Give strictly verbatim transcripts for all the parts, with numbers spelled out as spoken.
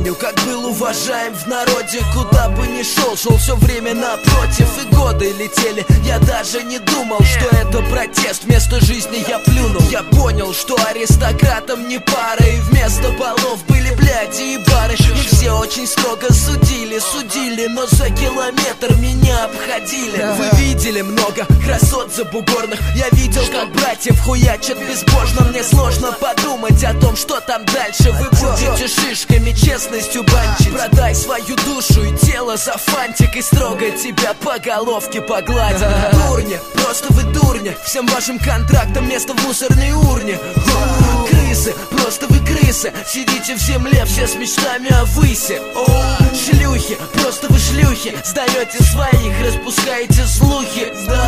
помню, как был уважаем в народе. Куда бы ни шел, шел все время напротив. И годы летели, я даже не думал, что это протест. Вместо жизни я плюнул. Я понял, что аристократам не пара, и вместо балов были бляди и бары. И все очень строго судили, судили, но за километр меня обходили. Вы видели много красот забугорных. Я видел, как братьев хуячат безбожно. Мне сложно подумать о том, что там дальше. Вы будете шишками, честностью банчить. Продай свою душу и тело за фантик, и строго тебя по головке погладят. Дурни, просто вы дурни. Всем вашим контрактам место в мусорной урне. Крысы, просто вы крысы. Сидите в земле все с мечтами о высе. Шлюхи, просто вы шлюхи. Сдаете своих, распускаете слухи.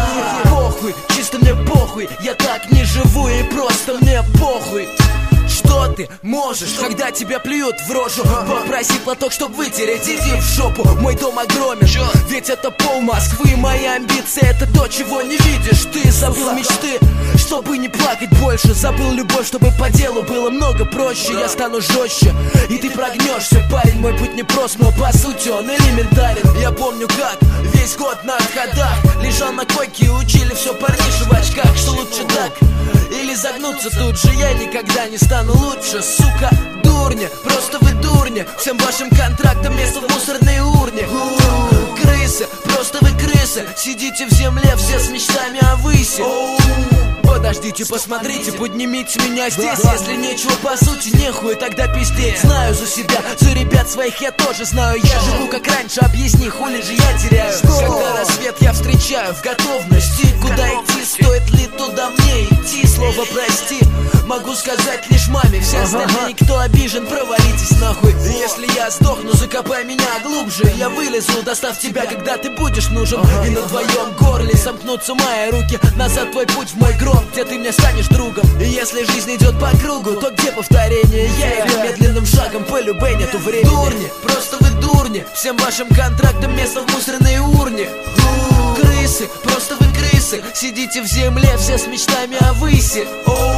Похуй, чисто мне похуй. Я так не живу и просто мне похуй. Что ты можешь, когда тебя плюют в рожу? Попроси платок, чтоб вытереть, иди в жопу. Мой дом огромен, ведь это пол Москвы. Мои амбиции — это то, чего не видишь. Ты забыл мечты, чтобы не плакать больше. Забыл любовь, чтобы по делу было много проще. Я стану жестче, и ты прогнешься. Парень, мой путь непрост, но по сути он элементарен. Я помню, как весь год на отходах лежал на койке и учили все парниши в очках, что лучше так или загнуться тут же. Я никогда не стану лучше, сука, дурни. Просто вы дурни. Всем вашим контрактам место в мусорной урне. Крысы, просто вы крысы. Сидите в земле все с мечтами о высе. Подождите, посмотрите, поднимите меня здесь. Если нечего по сути, нехуй тогда пиздеть. Знаю за себя, за ребят своих я тоже знаю. Я живу как раньше, объясни, хули же я теряю. Когда рассвет я встречаю в готовности. Куда идти, стоит ли туда мне идти? Слово прости могу сказать лишь маме. Все остальные, кто обижен, провалитесь нахуй. Если я сдохну, закопай меня глубже. Я вылезу, достав тебя, когда ты будешь нужен. И на твоем горле сомкнутся мои руки. Назад твой путь в мой гроб, где ты мне станешь другом. И если жизнь идет по кругу, то где повторение? Я иду медленным шагом, по любой нету времени. Дурни, просто вы дурни. Всем вашим контрактам место в мусорной урне. Крысы, просто вы крысы. Sидите в земле все с мечтами о высе.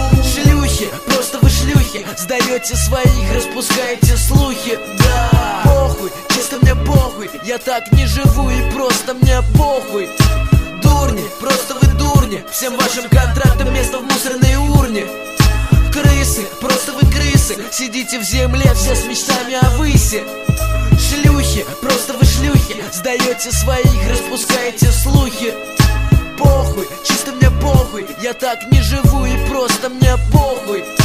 Шлюхи, просто вы шлюхи. Сдаете своих, распускаете слухи. Да, похуй, чисто мне похуй. Я так не живу и просто мне похуй. Дурни, просто вы дурни. Всем вашим контрактам место в мусорной урне. Крысы, просто вы крысы. Сидите в земле все с мечтами о высе. Шлюхи, просто вы шлюхи. Сдаете своих, распускаете слухи. Похуй, чисто мне похуй. Я так не живу и просто мне похуй.